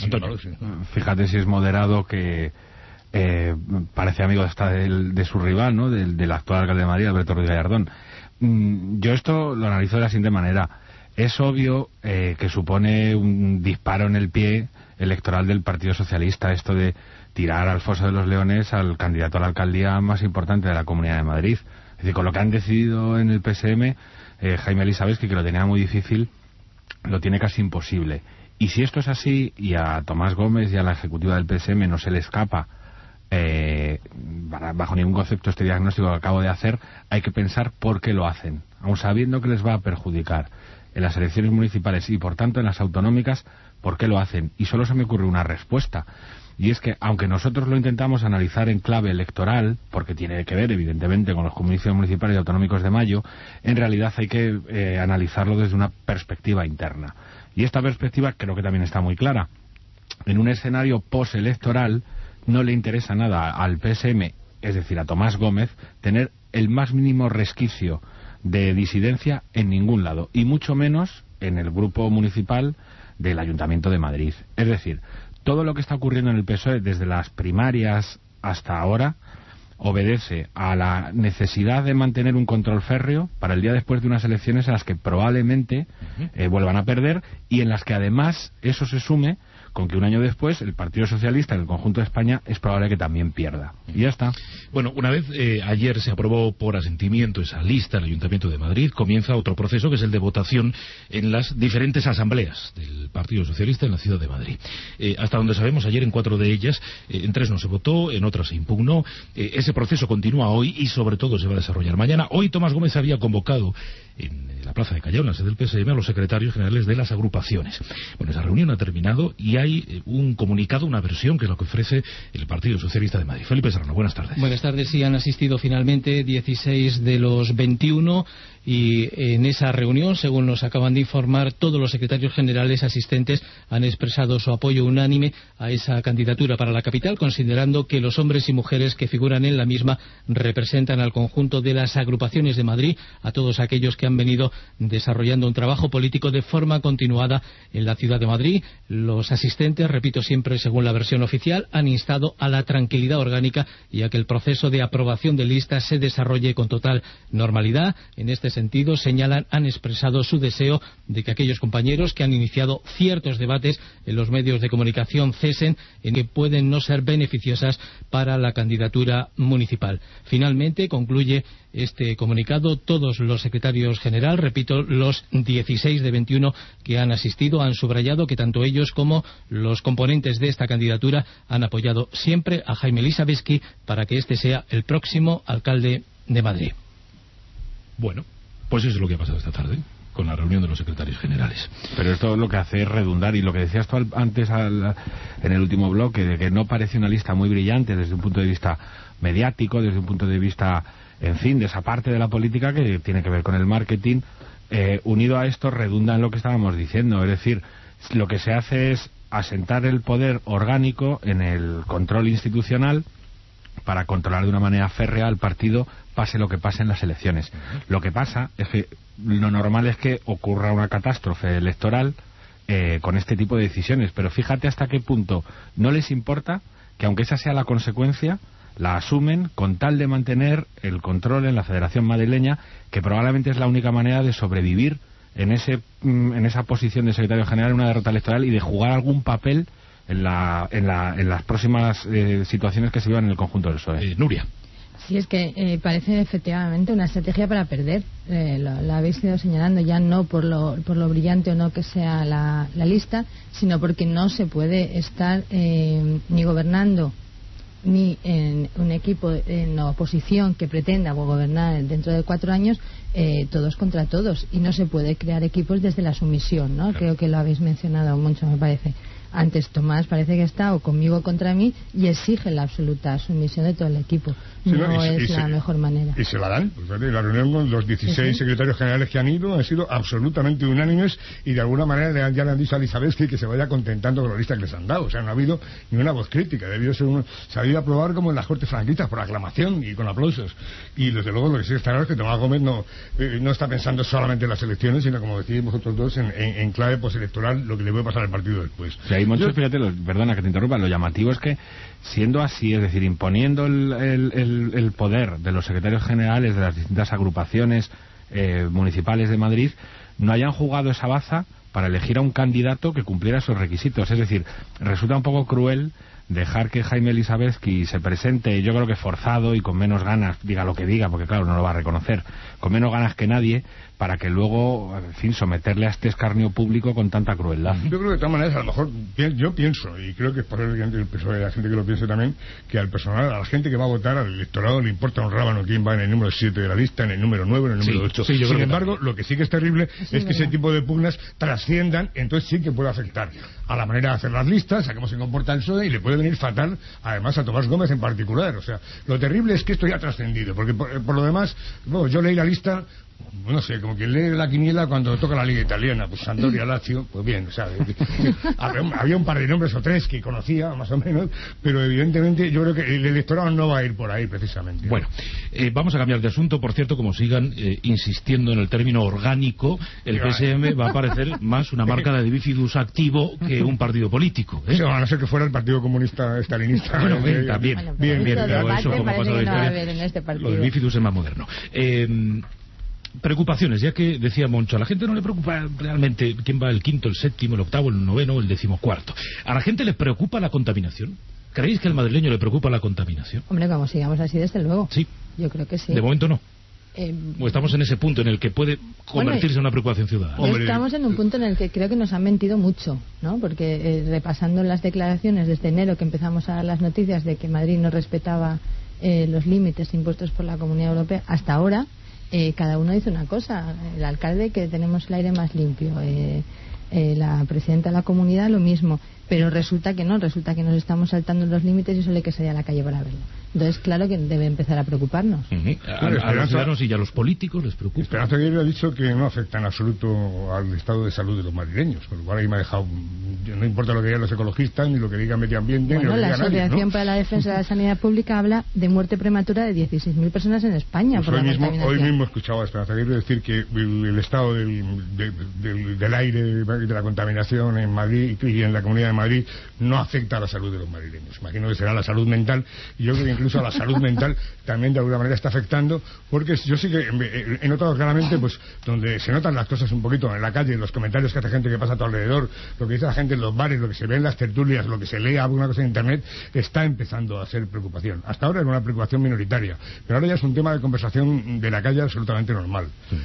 Fíjate si es moderado, que parece amigo hasta de su rival, ¿no? Del actual alcalde de Madrid, Alberto Ruiz Gallardón. Yo esto lo analizo de la siguiente manera. Es obvio que supone un disparo en el pie electoral del Partido Socialista, esto de tirar al foso de los leones al candidato a la alcaldía más importante de la Comunidad de Madrid. Es decir, con lo que han decidido en el PSM, Jaime Elisabetsky, que lo tenía muy difícil, lo tiene casi imposible. Y si esto es así, y a Tomás Gómez y a la ejecutiva del PSM no se le escapa bajo ningún concepto este diagnóstico que acabo de hacer, hay que pensar por qué lo hacen, aun sabiendo que les va a perjudicar en las elecciones municipales y por tanto en las autonómicas. ¿Por qué lo hacen? Y solo se me ocurre una respuesta, y es que aunque nosotros lo intentamos analizar en clave electoral, porque tiene que ver evidentemente con los comicios municipales y autonómicos de mayo, en realidad hay que analizarlo desde una perspectiva interna, y esta perspectiva creo que también está muy clara. En un escenario postelectoral no le interesa nada al PSM, es decir, a Tomás Gómez, tener el más mínimo resquicio de disidencia en ningún lado, y mucho menos en el grupo municipal del Ayuntamiento de Madrid. Es decir, todo lo que está ocurriendo en el PSOE desde las primarias hasta ahora obedece a la necesidad de mantener un control férreo para el día después de unas elecciones en las que probablemente vuelvan a perder, y en las que además eso se sume con que un año después el Partido Socialista en el conjunto de España es probable que también pierda. Y ya está. Bueno, una vez ayer se aprobó por asentimiento esa lista en el Ayuntamiento de Madrid, comienza otro proceso que es el de votación en las diferentes asambleas del Partido Socialista en la ciudad de Madrid. Hasta donde sabemos, ayer en 4 de ellas, en 3 no se votó, en otras se impugnó. Ese proceso continúa hoy y sobre todo se va a desarrollar mañana. Hoy Tomás Gómez había convocado en la plaza de Callao, en la sede del PSM, a los secretarios generales de las agrupaciones. Bueno, esa reunión ha terminado y hay un comunicado, una versión, que es lo que ofrece el Partido Socialista de Madrid. Felipe Serrano, buenas tardes. Buenas tardes. Sí, han asistido finalmente 16 de los 21 y en esa reunión, según nos acaban de informar, todos los secretarios generales asistentes han expresado su apoyo unánime a esa candidatura para la capital, considerando que los hombres y mujeres que figuran en la misma representan al conjunto de las agrupaciones de Madrid, a todos aquellos que han venido desarrollando un trabajo político de forma continuada en la ciudad de Madrid. Los asistentes, repito siempre según la versión oficial, han instado a la tranquilidad orgánica y a que el proceso de aprobación de listas se desarrolle con total normalidad. En este sentido, señalan, han expresado su deseo de que aquellos compañeros que han iniciado ciertos debates en los medios de comunicación cesen, en que pueden no ser beneficiosas para la candidatura municipal. Finalmente, concluye este comunicado, todos los secretarios general, repito, los 16 de 21 que han asistido, han subrayado que tanto ellos como los componentes de esta candidatura han apoyado siempre a Jaime Lisabeski para que este sea el próximo alcalde de Madrid. Bueno, pues eso es lo que ha pasado esta tarde con la reunión de los secretarios generales. Pero esto lo que hace es redundar, y lo que decías tú antes en el último bloque, de que no parece una lista muy brillante desde un punto de vista mediático, desde un punto de vista, en fin, de esa parte de la política que tiene que ver con el marketing, unido a esto redunda en lo que estábamos diciendo, es decir, lo que se hace es asentar el poder orgánico en el control institucional para controlar de una manera férrea al partido, pase lo que pase en las elecciones. Lo que pasa es que lo normal es que ocurra una catástrofe electoral con este tipo de decisiones, pero fíjate hasta qué punto no les importa que, aunque esa sea la consecuencia, la asumen con tal de mantener el control en la Federación Madrileña, que probablemente es la única manera de sobrevivir en esa posición de secretario general en una derrota electoral y de jugar algún papel en las próximas situaciones que se vivan en el conjunto del PSOE. Nuria. Sí, es que parece efectivamente una estrategia para perder. La habéis ido señalando, ya no por lo brillante o no que sea la lista, sino porque no se puede estar ni gobernando ni en un equipo en la oposición que pretenda gobernar dentro de 4 años, todos contra todos, y no se puede crear equipos desde la sumisión, ¿no? Creo que lo habéis mencionado mucho, me parece. Antes Tomás parece que está o conmigo contra mí y exige la absoluta sumisión de todo el equipo. Sí, no es la mejor manera. Y se la dan. Pues, la reunión con los 16 secretarios generales que han ido han sido absolutamente unánimes, y de alguna manera ya le han dicho a Lisabeski que se vaya contentando con la lista que les han dado. O sea, no ha habido ni una voz crítica. Se ha ido a aprobar como en las Cortes franquistas, por aclamación y con aplausos. Y desde luego lo que sí está claro es que Tomás Gómez no está pensando solamente en las elecciones, sino, como decís vosotros dos, en clave postelectoral, lo que le puede pasar al partido después. Sí, hay muchos, fíjate, perdona que te interrumpa, lo llamativo es que, siendo así, es decir, imponiendo el poder de los secretarios generales de las distintas agrupaciones municipales de Madrid, no hayan jugado esa baza para elegir a un candidato que cumpliera esos requisitos. Es decir, resulta un poco cruel dejar que Jaime Lisabeski se presente, yo creo que forzado y con menos ganas, diga lo que diga, porque claro, no lo va a reconocer, con menos ganas que nadie, para que luego, en fin, someterle a este escarnio público con tanta crueldad. Yo creo que de todas maneras, a lo mejor, yo pienso, y creo que es por el PSOE, la gente que lo piense también, que al personal, a la gente que va a votar, al electorado, le importa un rábano quién va en el número 7 de la lista, en el número 9, en el número 8. Sí, sin embargo, lo que sí que es terrible es que ese tipo de pugnas trasciendan, entonces sí que puede afectar a la manera de hacer las listas, a cómo se comporta el PSOE, y le puede venir fatal, además, a Tomás Gómez en particular. O sea, lo terrible es que esto ya ha trascendido, porque por lo demás, bueno, yo leí la lista, no sé, como quien lee la quiniela cuando toca la Liga Italiana, pues Sampdoria, Lazio, pues bien, o sea, había un par de nombres o tres que conocía, más o menos, pero evidentemente yo creo que el electorado no va a ir por ahí, precisamente. Bueno, vamos a cambiar de asunto. Por cierto, como sigan insistiendo en el término orgánico, el PSM va a parecer más una marca de bifidus activo que un partido político. Sí, a no ser que fuera el Partido Comunista estalinista. Bueno, también. Bueno, bien, pero eso como pasa la historia. En este lo del bifidus es más moderno. Preocupaciones, ya que decía Moncho, a la gente no le preocupa realmente quién va el quinto, el séptimo, el octavo, el noveno, el decimocuarto. ¿A la gente le preocupa la contaminación? ¿Creéis que al madrileño le preocupa la contaminación? Hombre, como sigamos así, desde luego. Sí. Yo creo que sí. De momento no. ¿O estamos en ese punto en el que puede convertirse en una preocupación ciudadana? Estamos en un punto en el que creo que nos han mentido mucho, ¿no? Porque repasando las declaraciones desde enero, que empezamos a dar las noticias de que Madrid no respetaba los límites impuestos por la Comunidad Europea, hasta ahora cada uno dice una cosa. El alcalde, que tenemos el aire más limpio, la presidenta de la comunidad lo mismo, pero resulta que nos estamos saltando los límites y solo hay que salir a la calle para verlo. Entonces, claro que debe empezar a preocuparnos. A los ciudadanos y a los políticos les preocupa. Esperanza Aguirre ha dicho que no afecta en absoluto al estado de salud de los madrileños, con lo cual ahí me ha dejado, no importa lo que digan los ecologistas, ni lo que diga el medio ambiente, bueno, ni lo que la diga nadie, Asociación ¿no? para la Defensa de la Sanidad Pública habla de muerte prematura de 16.000 personas en España por la contaminación. Hoy mismo he escuchado a Esperanza Aguirre decir que el estado del aire, de la contaminación en Madrid y en la Comunidad de Madrid no afecta a la salud de los madrileños. Imagino que será la salud mental, y yo creo que incluso a la salud mental también de alguna manera está afectando, porque yo sí que he notado claramente, pues, donde se notan las cosas un poquito en la calle, en los comentarios que hace gente que pasa a tu alrededor, lo que dice la gente en los bares, lo que se ve en las tertulias, lo que se lee alguna cosa en internet, está empezando a ser preocupación. Hasta ahora era una preocupación minoritaria, pero ahora ya es un tema de conversación de la calle absolutamente normal.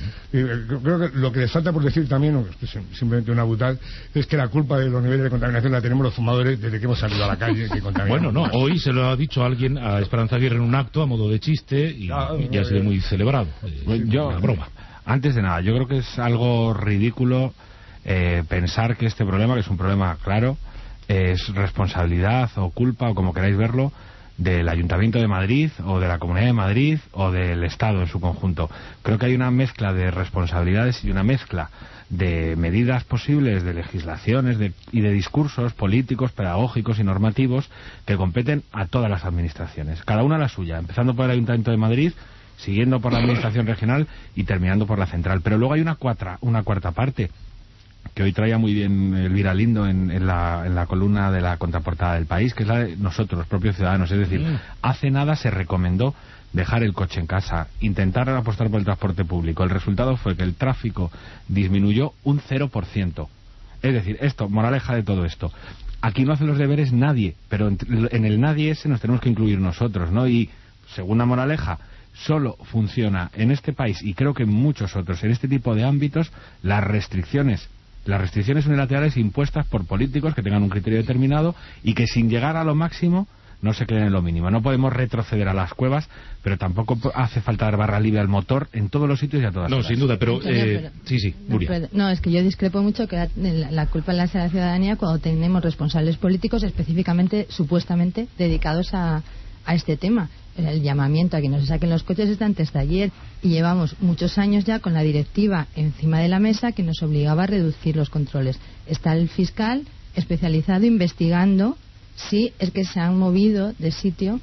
Creo que lo que les falta por decir también, es simplemente una butad, es que la culpa de los niveles de contaminación la tenemos los fumadores desde que hemos salido a la calle. Que bueno, no, hoy se lo ha dicho alguien a Esperanza Aguirre en un acto a modo de chiste y ya ha sido muy celebrado. Una broma. Antes de nada, yo creo que es algo ridículo pensar que este problema, que es un problema claro, es responsabilidad o culpa, o como queráis verlo, del Ayuntamiento de Madrid o de la Comunidad de Madrid o del Estado en su conjunto. Creo que hay una mezcla de responsabilidades y una mezcla de medidas posibles, de legislaciones y de discursos políticos, pedagógicos y normativos que competen a todas las administraciones, cada una la suya, empezando por el Ayuntamiento de Madrid, siguiendo por la Administración regional y terminando por la central. Pero luego hay una cuarta parte que hoy traía muy bien Elvira Lindo en la columna de la contraportada del País, que es la de nosotros, los propios ciudadanos. Es decir, hace nada se recomendó dejar el coche en casa, intentar apostar por el transporte público. El resultado fue que el tráfico disminuyó un 0%. Es decir, moraleja de todo esto. Aquí no hacen los deberes nadie, pero en el nadie ese nos tenemos que incluir nosotros, ¿no? Y, segunda moraleja, solo funciona en este país, y creo que en muchos otros, en este tipo de ámbitos, las restricciones unilaterales impuestas por políticos que tengan un criterio determinado y que sin llegar a lo máximo no se queden en lo mínimo. No podemos retroceder a las cuevas, pero tampoco hace falta dar barra libre al motor en todos los sitios y a todas horas. No, sin duda, pero sí, Nuria. No, es que yo discrepo mucho que la culpa la hace la ciudadanía cuando tenemos responsables políticos específicamente, supuestamente, dedicados a este tema. El llamamiento a que no se saquen los coches está antes de ayer, y llevamos muchos años ya con la directiva encima de la mesa que nos obligaba a reducir los controles. Está el fiscal especializado investigando si es que se han movido de sitio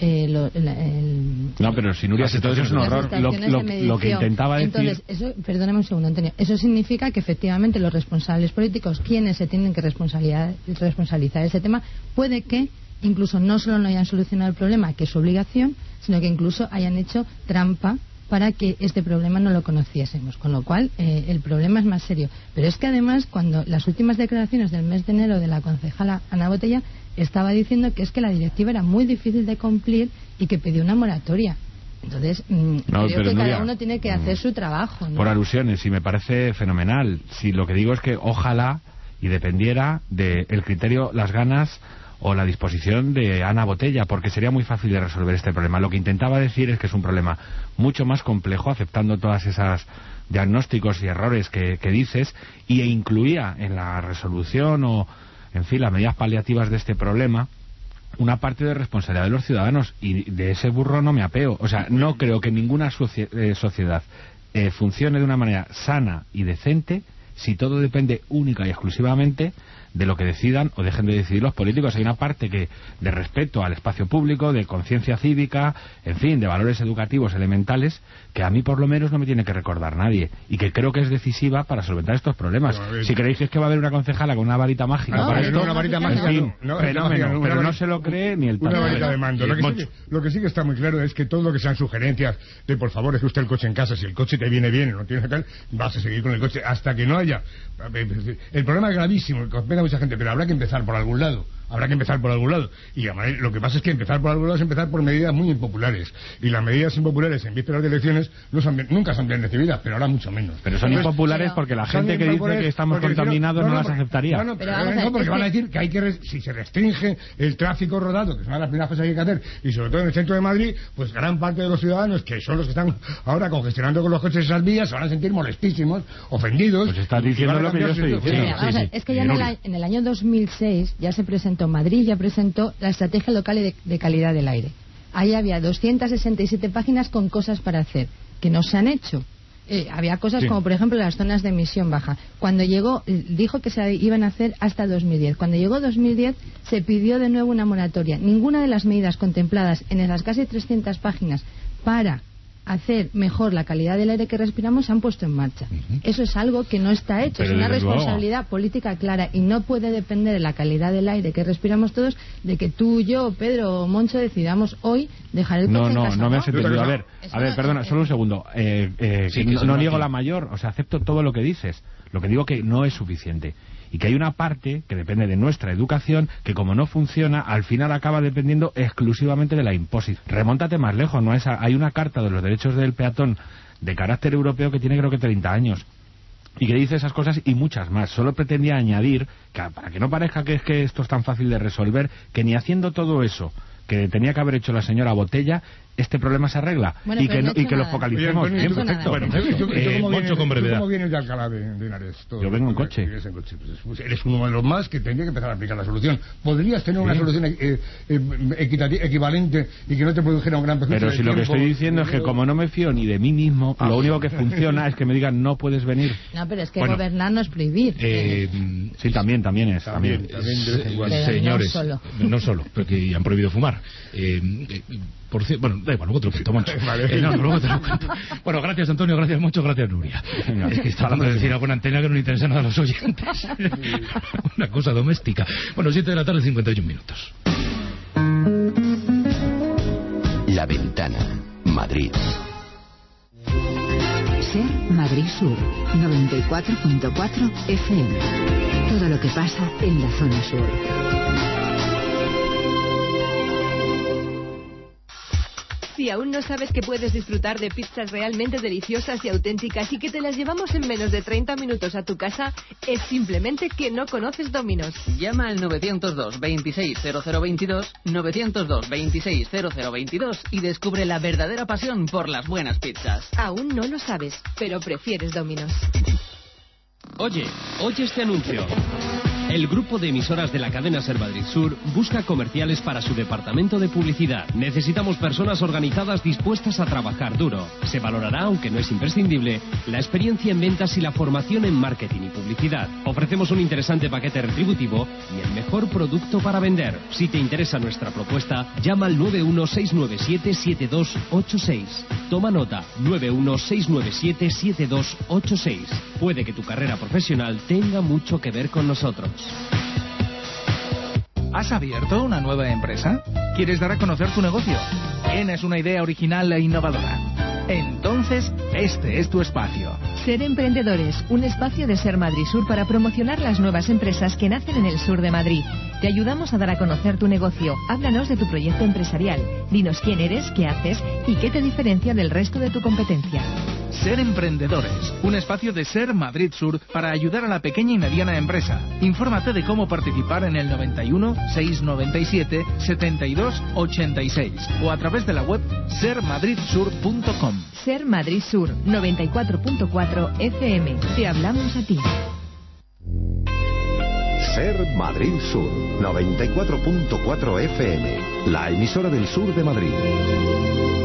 No, pero si Nuria, todo eso es un horror. Lo que intentaba decir... Entonces, eso, perdóname un segundo, Antonio. Eso significa que efectivamente los responsables políticos, quienes se tienen que responsabilizar ese tema, puede que incluso no solo no hayan solucionado el problema, que es su obligación, sino que incluso hayan hecho trampa para que este problema no lo conociésemos, con lo cual el problema es más serio. Pero es que además, cuando las últimas declaraciones del mes de enero de la concejala Ana Botella estaba diciendo que es que la directiva era muy difícil de cumplir y que pidió una moratoria. Entonces, creo que cada uno tiene que hacer su trabajo, ¿no? Por alusiones, y me parece fenomenal. Si lo que digo es que ojalá y dependiera del criterio, las ganas o la disposición de Ana Botella, porque sería muy fácil de resolver este problema. Lo que intentaba decir es que es un problema mucho más complejo, aceptando todas esas diagnósticos y errores que dices, e incluía en la resolución o, en fin, las medidas paliativas de este problema una parte de responsabilidad de los ciudadanos, y de ese burro no me apeo. O sea, no creo que ninguna sociedad funcione de una manera sana y decente si todo depende única y exclusivamente de lo que decidan o dejen de decidir los políticos. Hay una parte que de respeto al espacio público, de conciencia cívica, en fin, de valores educativos elementales, que a mí por lo menos no me tiene que recordar nadie, y que creo que es decisiva para solventar estos problemas. Si creéis que es que va a haber una concejala con una varita mágica para esto, una varita mágica, pero no se lo cree ni el una varita de mando. Lo que sí que está muy claro es que todo lo que sean sugerencias de por favor, es que usted el coche en casa, si el coche te viene bien y no tiene tal, vas a seguir con el coche hasta que no haya. El problema es gravísimo, que mucha gente, pero habrá que empezar por algún lado. Y además, lo que pasa es que empezar por algún lado es empezar por medidas muy impopulares, y las medidas impopulares en vísperas de elecciones nunca son bien recibidas, pero ahora mucho menos. Pero son impopulares porque la gente que dice que estamos contaminados no las aceptaría. Porque van a decir que hay que, si se restringe el tráfico rodado, que es una de las primeras cosas que hay que hacer, y sobre todo en el centro de Madrid, pues gran parte de los ciudadanos, que son los que están ahora congestionando con los coches esas vías, se van a sentir molestísimos, ofendidos. Pues estás diciendo lo que yo estoy diciendo. Es que ya en el año 2006 ya se presentó, Madrid ya presentó la estrategia local de calidad del aire. Ahí había 267 páginas con cosas para hacer, que no se han hecho. Había cosas como, por ejemplo, las zonas de emisión baja. Cuando llegó, dijo que se iban a hacer hasta 2010. Cuando llegó 2010, se pidió de nuevo una moratoria. Ninguna de las medidas contempladas en esas casi 300 páginas para hacer mejor la calidad del aire que respiramos se han puesto en marcha. Eso es algo que no está hecho, es una responsabilidad política clara y no puede depender de la calidad del aire que respiramos todos de que tú, yo, Pedro o Moncho decidamos hoy dejar el coche en casa. No me has entendido. A ver, perdona, solo un segundo. No niego la mayor, o sea, acepto todo lo que dices. Lo que digo que no es suficiente. Y que hay una parte que depende de nuestra educación que, como no funciona, al final acaba dependiendo exclusivamente de la imposición. Remóntate más lejos, ¿no? Hay una Carta de los Derechos del Peatón de carácter europeo que tiene creo que 30 años. Y que dice esas cosas y muchas más. Solo pretendía añadir, que para que no parezca que es que esto es tan fácil de resolver, que ni haciendo todo eso que tenía que haber hecho la señora Botella, este problema se arregla. Bueno, y que lo focalicemos. Oye, Bien, perfecto. Bueno, Moncho con brevedad. ¿Cómo vienes de Alcalá de Henares? Yo vengo en coche. Pues eres uno de los más que tendría que empezar a aplicar la solución. ¿Podrías tener una solución equivalente y que no te produjera un gran perjuicio? Pero si lo que estoy diciendo es que como no me fío ni de mí mismo, lo único que funciona es que me digan no puedes venir. No, pero es que gobernar no es prohibir. Sí, también es. También. Señores, no solo, porque han prohibido fumar. Por cierto, bueno, da igual, luego te lo cuento, Moncho. Luego te lo cuento. Bueno, gracias Antonio, gracias mucho, gracias Nuria. Es que está hablando de decir alguna antena que no le interesa nada a los oyentes. Una cosa doméstica. Bueno, 7 de la tarde, 51 minutos. La Ventana, Madrid. Ser Madrid Sur, 94.4 FM. Todo lo que pasa en la zona sur. Si aún no sabes que puedes disfrutar de pizzas realmente deliciosas y auténticas y que te las llevamos en menos de 30 minutos a tu casa, es simplemente que no conoces Domino's. Llama al 902 26 0022, 902 26 0022 y descubre la verdadera pasión por las buenas pizzas. Aún no lo sabes, pero prefieres Domino's. Oye este anuncio. El grupo de emisoras de la cadena Ser Madrid Sur busca comerciales para su departamento de publicidad. Necesitamos personas organizadas dispuestas a trabajar duro. Se valorará, aunque no es imprescindible, la experiencia en ventas y la formación en marketing y publicidad. Ofrecemos un interesante paquete retributivo y el mejor producto para vender. Si te interesa nuestra propuesta, llama al 916977286. Toma nota, 916977286. Puede que tu carrera profesional tenga mucho que ver con nosotros. ¿Has abierto una nueva empresa? ¿Quieres dar a conocer tu negocio? ¿Tienes una idea original e innovadora? Entonces, este es tu espacio. Ser Emprendedores, un espacio de Ser Madrid Sur para promocionar las nuevas empresas que nacen en el sur de Madrid. Te ayudamos a dar a conocer tu negocio. Háblanos de tu proyecto empresarial. Dinos quién eres, qué haces y qué te diferencia del resto de tu competencia. Ser Emprendedores, un espacio de Ser Madrid Sur para ayudar a la pequeña y mediana empresa. Infórmate de cómo participar en el 91 697 72 86 o a través de la web sermadridsur.com. Ser Madrid Sur, 94.4 FM. Te hablamos a ti. Ser Madrid Sur, 94.4 FM, la emisora del sur de Madrid.